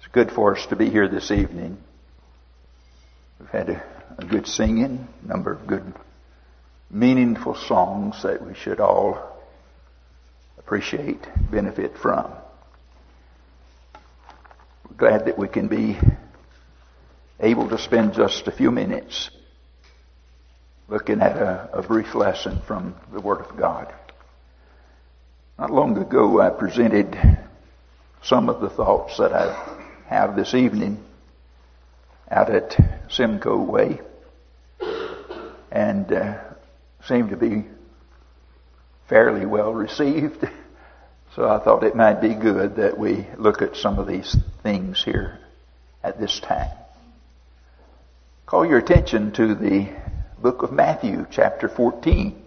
It's good for us to be here this evening. We've had a good singing, a number of good, meaningful songs that we should all appreciate, benefit from. We're glad that we can be able to spend just a few minutes looking at a brief lesson from the Word of God. Not long ago, I presented some of the thoughts that I have this evening out at Simcoe Way, and seemed to be fairly well received. So I thought it might be good that we look at some of these things here at this time. Call your attention to the book of Matthew, chapter 14.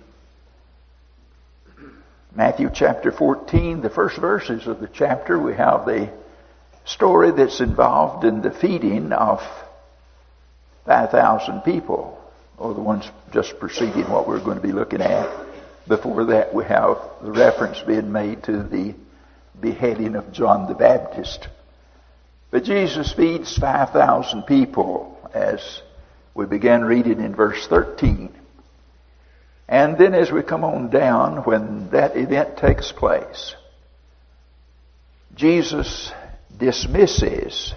Matthew chapter 14, the first verses of the chapter, we have the story that's involved in the feeding of 5,000 people, or the ones just preceding what we're going to be looking at. Before that, we have the reference being made to the beheading of John the Baptist. But Jesus feeds 5,000 people as we began reading in verse 13. And then as we come on down, when that event takes place, Jesus dismisses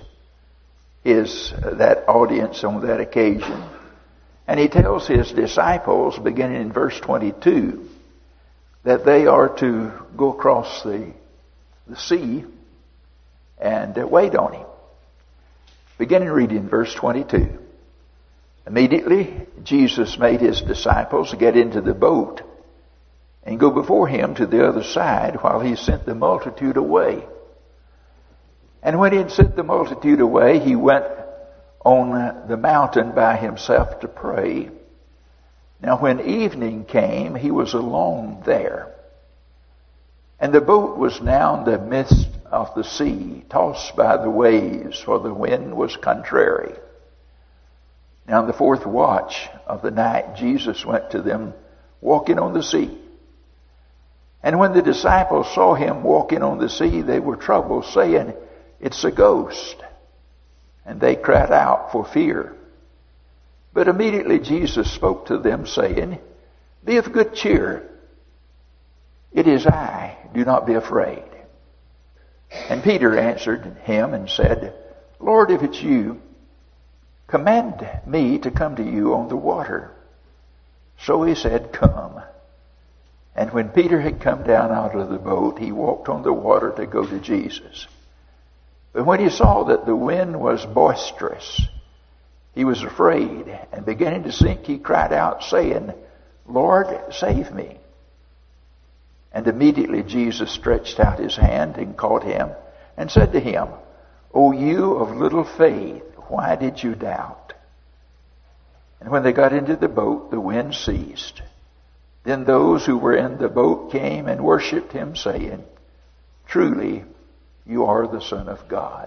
that audience on that occasion. And he tells his disciples, beginning in verse 22, that they are to go across the sea and wait on him. Beginning reading verse 22. Immediately, Jesus made his disciples get into the boat and go before him to the other side while he sent the multitude away. And when he had sent the multitude away, he went on the mountain by himself to pray. Now when evening came, he was alone there. And the boat was now in the midst of the sea, tossed by the waves, for the wind was contrary. Now in the fourth watch of the night, Jesus went to them walking on the sea. And when the disciples saw him walking on the sea, they were troubled, saying, "It's a ghost." And they cried out for fear. But immediately Jesus spoke to them, saying, "Be of good cheer. It is I. Do not be afraid." And Peter answered him and said, "Lord, if it's you, command me to come to you on the water." So he said, "Come." And when Peter had come down out of the boat, he walked on the water to go to Jesus. But when he saw that the wind was boisterous, he was afraid, and beginning to sink, he cried out, saying, "Lord, save me." And immediately Jesus stretched out his hand and caught him, and said to him, "O you of little faith, why did you doubt?" And when they got into the boat, the wind ceased. Then those who were in the boat came and worshipped him, saying, "Truly, you are the Son of God."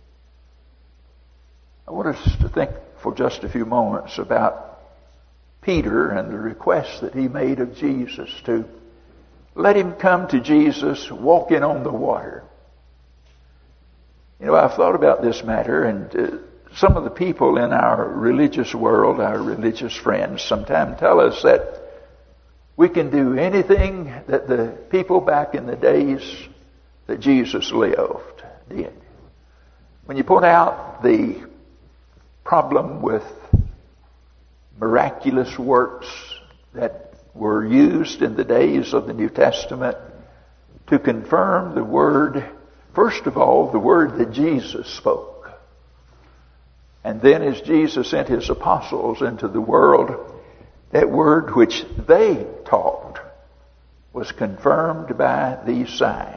I want us to think for just a few moments about Peter and the request that he made of Jesus to let him come to Jesus walking on the water. You know, I've thought about this matter, and some of the people in our religious world, our religious friends, sometimes tell us that we can do anything that the people back in the days that Jesus lived did. When you point out the problem with miraculous works that were used in the days of the New Testament to confirm the word, first of all, the word that Jesus spoke. And then as Jesus sent his apostles into the world, that word which they taught was confirmed by these signs.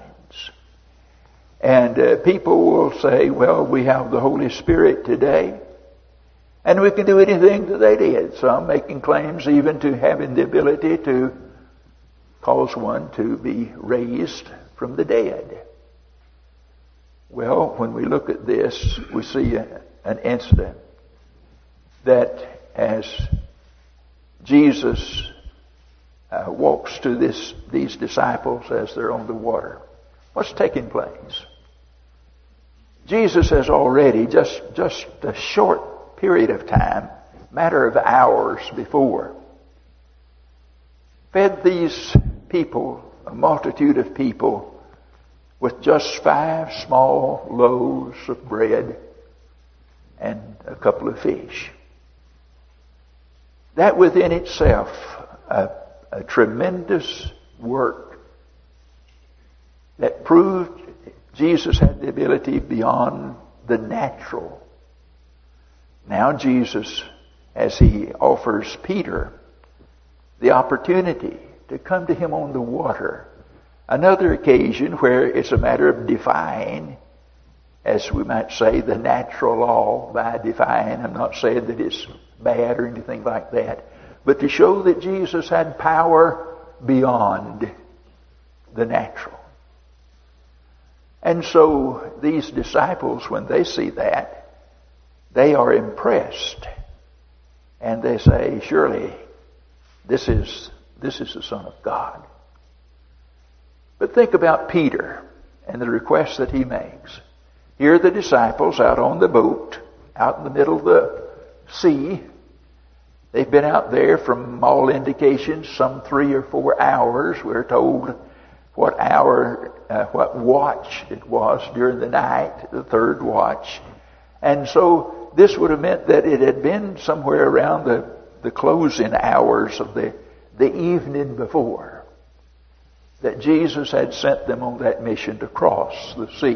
And people will say, well, we have the Holy Spirit today, and we can do anything that they did. Some making claims even to having the ability to cause one to be raised from the dead. Well, when we look at this, we see an incident that as Jesus walks to these disciples as they're on the water, what's taking place? Jesus has already, just a short period of time, matter of hours before, fed these people, a multitude of people, with just 5 small loaves of bread and a couple of fish. That within itself, a tremendous work that proved Jesus had the ability beyond the natural. Now Jesus, as he offers Peter the opportunity to come to him on the water, another occasion where it's a matter of defying, as we might say, the natural law by defying. I'm not saying that it's bad or anything like that, but to show that Jesus had power beyond the natural. And so these disciples, when they see that, they are impressed. And they say, surely this is the Son of God. But think about Peter and the request that he makes. Here are the disciples out on the boat, out in the middle of the sea. They've been out there, from all indications, some 3 or 4 hours. We're told what watch it was during the night, the 3rd watch. And so this would have meant that it had been somewhere around the closing hours of the evening before that Jesus had sent them on that mission to cross the sea.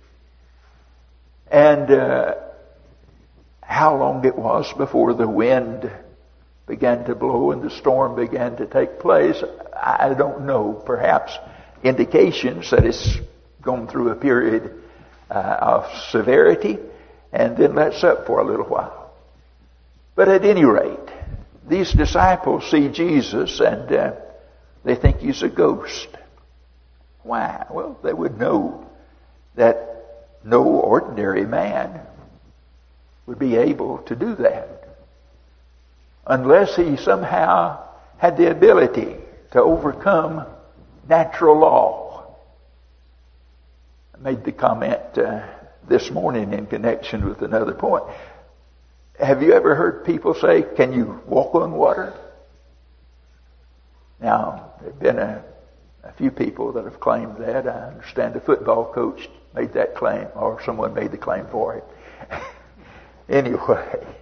And how long it was before the wind began to blow and the storm began to take place, I don't know. Perhaps indications that it's gone through a period of severity and then lets up for a little while. But at any rate, these disciples see Jesus and they think he's a ghost. Why? Well, they would know that no ordinary man would be able to do that unless he somehow had the ability to overcome natural law. I made the comment this morning in connection with another point. Have you ever heard people say, can you walk on water? Now, there have been a few people that have claimed that. I understand a football coach made that claim, or someone made the claim for it. Anyway,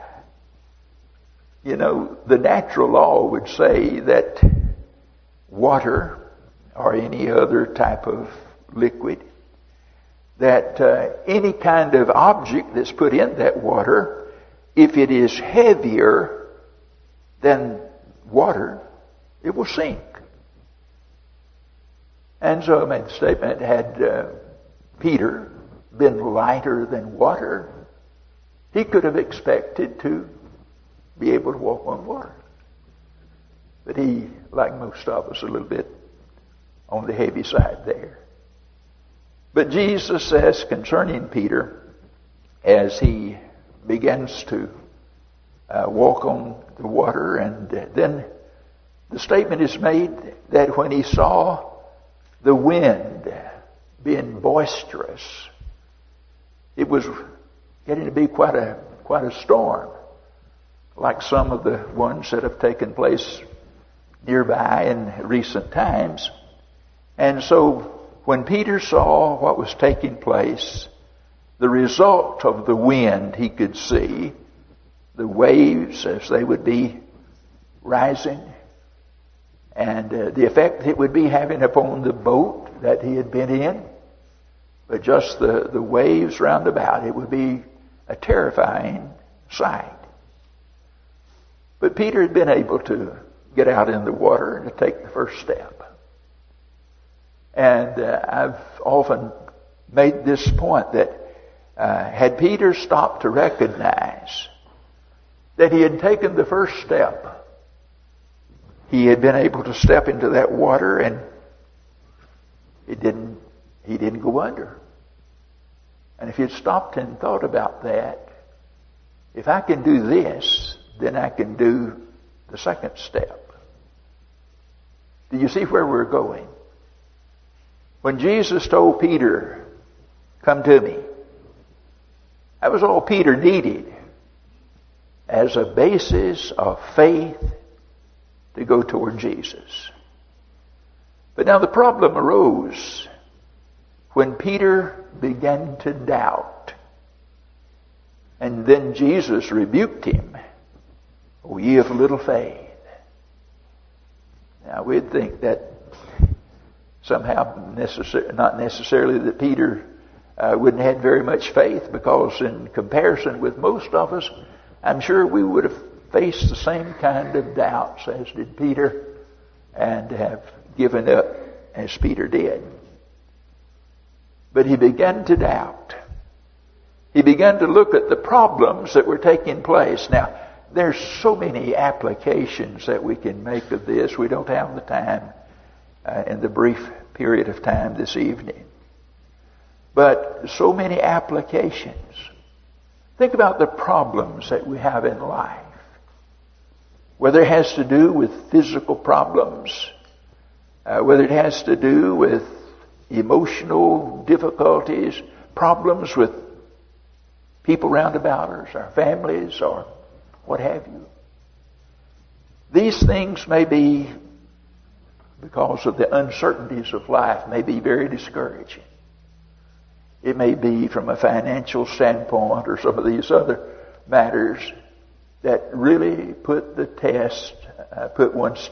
you know, the natural law would say that water or any other type of liquid, that any kind of object that's put in that water, if it is heavier than water, it will sink. And so I made the statement, had Peter been lighter than water, he could have expected to be able to walk on water. But he, like most of us, a little bit on the heavy side there. But Jesus says concerning Peter, as he begins to walk on the water, and then the statement is made that when he saw the wind being boisterous, it was getting to be quite a storm, like some of the ones that have taken place nearby in recent times. And so when Peter saw what was taking place, the result of the wind he could see, the waves as they would be rising, and the effect it would be having upon the boat that he had been in, but just the waves round about, it would be a terrifying sight. But Peter had been able to get out in the water and to take the first step. And I've often made this point that had Peter stopped to recognize that he had taken the first step, he had been able to step into that water and he didn't go under. And if you'd stopped and thought about that, if I can do this, then I can do the second step. Do you see where we're going? When Jesus told Peter, come to me, That was all Peter needed as a basis of faith to go toward Jesus. But now the problem arose when Peter began to doubt. And then Jesus rebuked him. O ye of little faith. Now we'd think that somehow not necessarily that Peter wouldn't have had very much faith, because in comparison with most of us, I'm sure we would have faced the same kind of doubts as did Peter, and have given up as Peter did. But he began to doubt. He began to look at the problems that were taking place. Now, there's so many applications that we can make of this. We don't have the time in the brief period of time this evening. But so many applications. Think about the problems that we have in life. Whether it has to do with physical problems, whether it has to do with emotional difficulties, problems with people round about us, our families, or what have you. These things may be, because of the uncertainties of life, may be very discouraging. It may be from a financial standpoint or some of these other matters that really put one's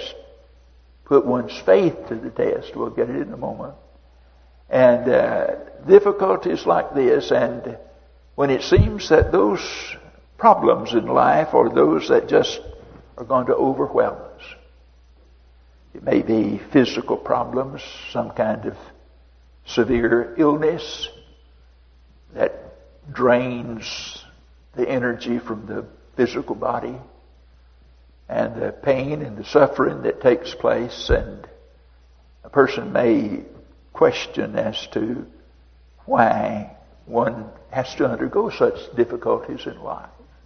faith to the test. We'll get it in a moment. And difficulties like this, and when it seems that those problems in life are those that just are going to overwhelm us. It may be physical problems, some kind of severe illness that drains the energy from the physical body, and the pain and the suffering that takes place, and a person may question as to why one has to undergo such difficulties in life.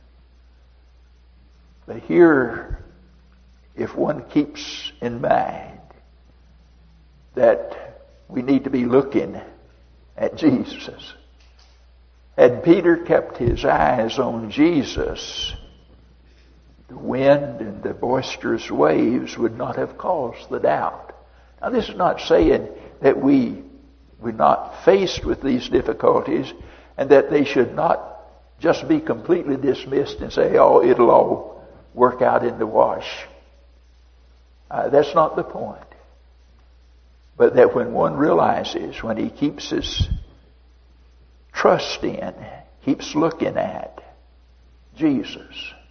But here, if one keeps in mind that we need to be looking at Jesus, had Peter kept his eyes on Jesus, the wind and the boisterous waves would not have caused the doubt. Now, this is not saying that we're not faced with these difficulties and that they should not just be completely dismissed and say, oh, it'll all work out in the wash. That's not the point. But that when one realizes, when he keeps his trust in, keeps looking at Jesus,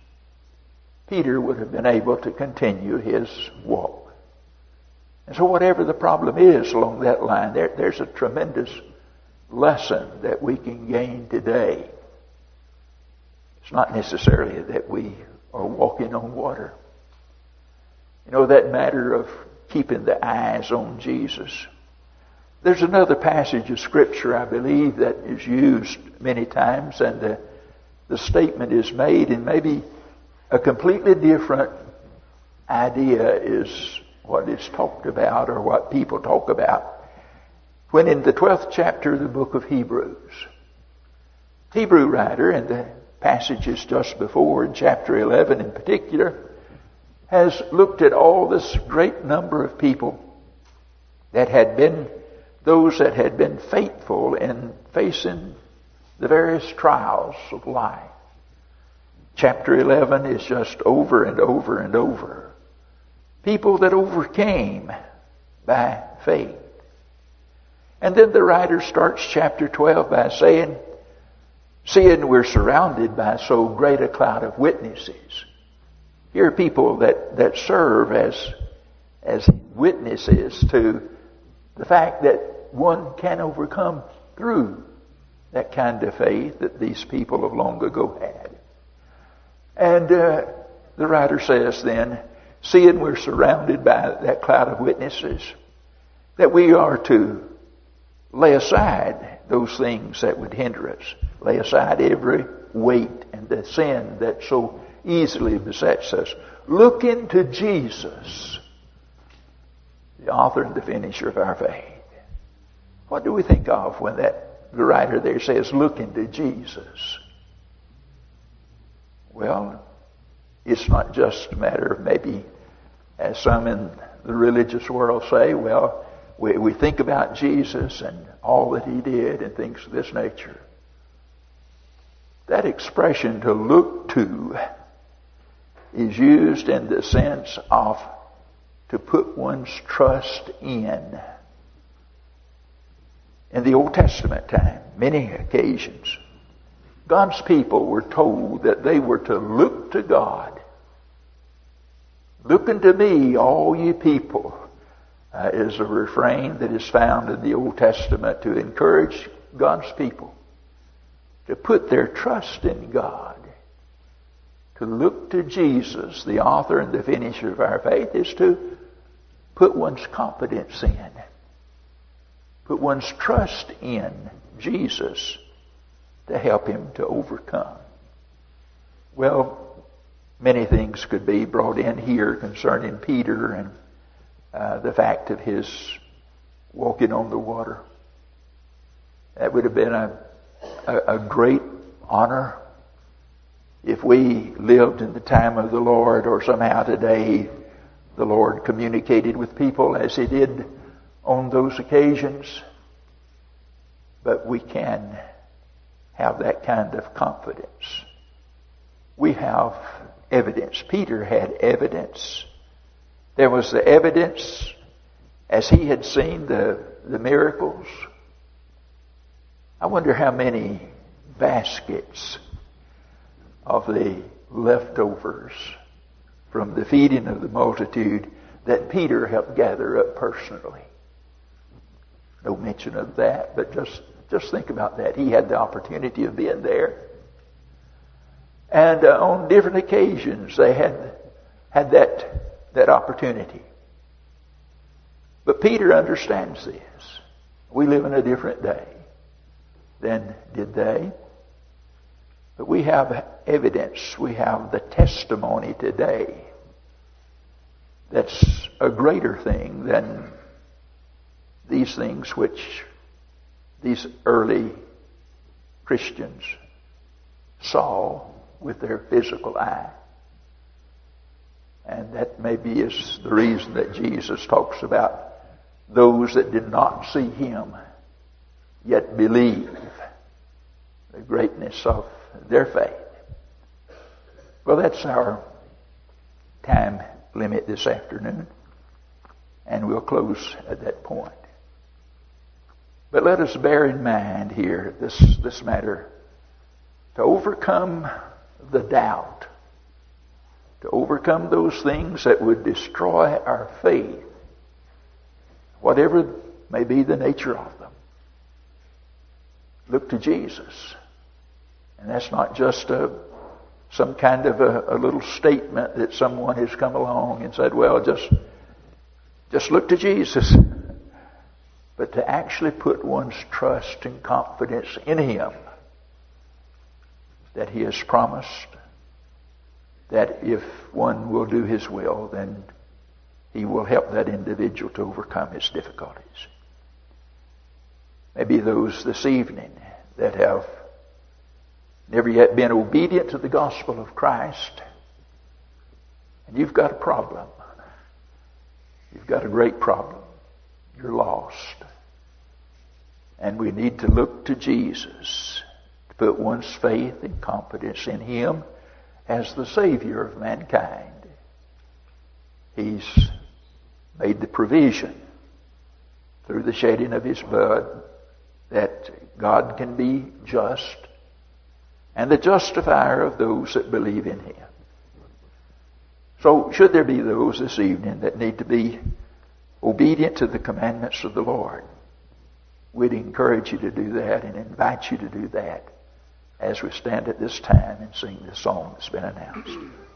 Peter would have been able to continue his walk. And so whatever the problem is along that line, there's a tremendous lesson that we can gain today. It's not necessarily that we are walking on water. You know, that matter of keeping the eyes on Jesus. There's another passage of Scripture, I believe, that is used many times, and the statement is made, and maybe a completely different idea is what is talked about, or what people talk about. When in the 12th chapter of the book of Hebrews, the Hebrew writer, in the passages just before, in chapter 11 in particular, has looked at all this great number of people that had been those that had been faithful in facing the various trials of life. Chapter 11 is just over and over and over. People that overcame by faith. And then the writer starts chapter 12 by saying, seeing we're surrounded by so great a cloud of witnesses. Here are people that serve as witnesses to the fact that one can overcome through that kind of faith that these people of long ago had. And the writer says then, seeing we're surrounded by that cloud of witnesses, that we are to lay aside those things that would hinder us. Lay aside every weight and the sin that so easily besets us. Look into Jesus, the author and the finisher of our faith. What do we think of when that the writer there says, look into Jesus. Well, it's not just a matter of maybe, as some in the religious world say, well, we think about Jesus and all that he did and things of this nature. That expression, to look to, is used in the sense of to put one's trust in. In the Old Testament time, many occasions, God's people were told that they were to look to God. Look unto me, all ye people, is a refrain that is found in the Old Testament to encourage God's people to put their trust in God. To look to Jesus, the author and the finisher of our faith, is to put one's confidence in. Put one's trust in Jesus to help him to overcome. Well, many things could be brought in here concerning Peter and the fact of his walking on the water. That would have been a great honor if we lived in the time of the Lord, or somehow today the Lord communicated with people as he did on those occasions. But we can have that kind of confidence. We have evidence. Peter had evidence. There was the evidence as he had seen the miracles. I wonder how many baskets of the leftovers from the feeding of the multitude that Peter helped gather up personally. No mention of that, but just think about that. He had the opportunity of being there. And on different occasions they had that opportunity. But Peter understands this. We live in a different day than did they. But we have evidence. We have the testimony today that's a greater thing than these things which these early Christians saw with their physical eye. And that maybe is the reason that Jesus talks about those that did not see him yet believe, the greatness of their faith. Well, that's our time limit this afternoon, and we'll close at that point. But let us bear in mind here this matter, to overcome the doubt, to overcome those things that would destroy our faith, whatever may be the nature of them. Look to Jesus. And that's not just some kind of a little statement that someone has come along and said, well, just look to Jesus. But to actually put one's trust and confidence in him, that he has promised that if one will do his will, then he will help that individual to overcome his difficulties. Maybe those this evening that have never yet been obedient to the gospel of Christ, and you've got a problem. You've got a great problem. You're lost. And we need to look to Jesus, to put one's faith and confidence in him as the Savior of mankind. He's made the provision through the shedding of his blood that God can be just and the justifier of those that believe in him. So should there be those this evening that need to be obedient to the commandments of the Lord, we'd encourage you to do that and invite you to do that as we stand at this time and sing the song that's been announced.